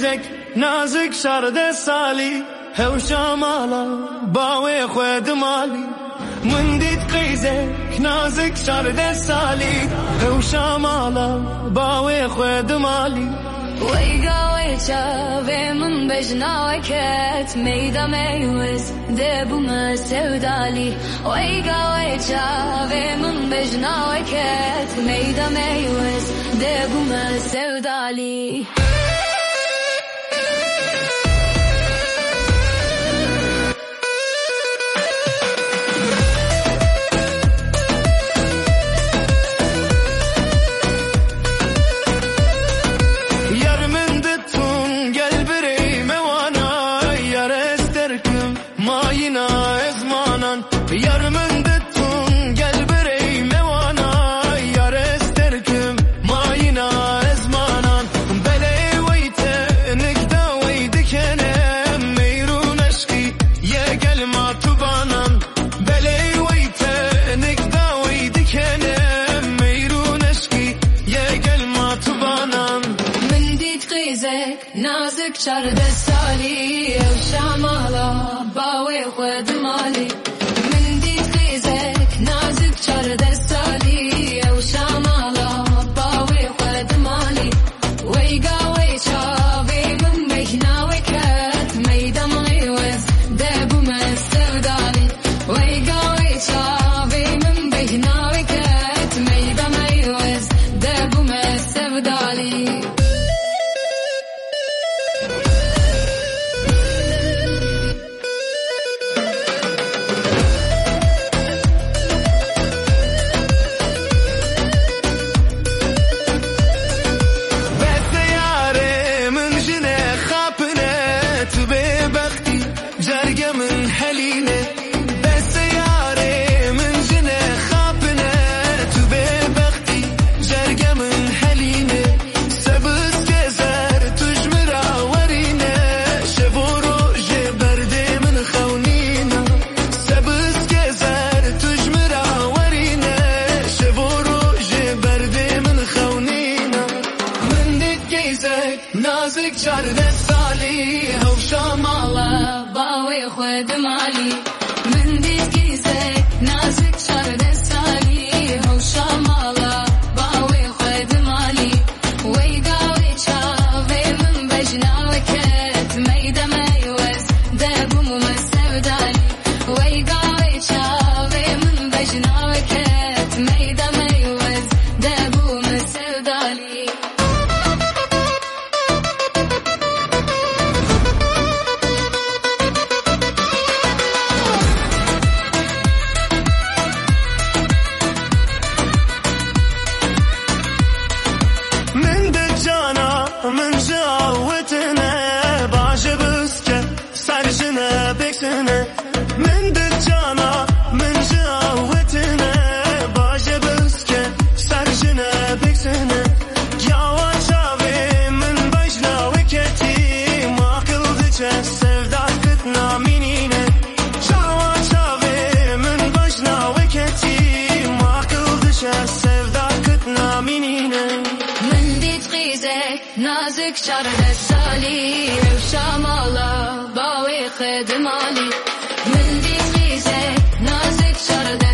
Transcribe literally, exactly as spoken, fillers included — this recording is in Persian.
قیزک نازک شرد سالی هو شمالا باوی خود مالی من دید قیزک نازک شرد سالی هو شمالا باوی خود مالی ويقا ويتشافي من بجناوكت ميدا ميوز دبو ما سودالي ويقا ويتشافي من بجناوكت ميدا ميوز دبو ما سودالي Yar من دتون گل بری موانا یار استرکم ماینا ازمانان بله ویت نکدا وید کنم میرون عشقی یه گل ما تو بانان بله ویت نکدا وید کنم میرون عشقی یه گل ما تو بانان من دید قیزک نازک شرد سالی و شمالا باوی خود مالی شرد سالی او شمالا باوی خود مالی ویگا ویچاوی من بجناوی کت میدم غیوز دبو مستودالی ویگا ویچاوی من بجناوی کت میدم غیوز دبو مستودالی نازک شرد سالی هو شمالا باوی خود مالی من دید قیزک نازک شرد سالی هو شمالا باوی خود مالی ویگا ویچاوی من بجناوکت میدا میوز دبو مستودالی ویگا ویچاوی من بجناوکت میدا میوز دبو مستودالی من جاوتنا بعجبك سرجنا بكنا من دجانا من جاوتنا بعجبك سرجنا بكنا يا وجابي من بجنا وكتي ما قلدك سرداتنا منينا يا وجابي من بجنا وكتي ما قلدك سرداتنا منينا نازک شرد سالی و شمالا باوی خود مالی من دید قیزک نازک شرد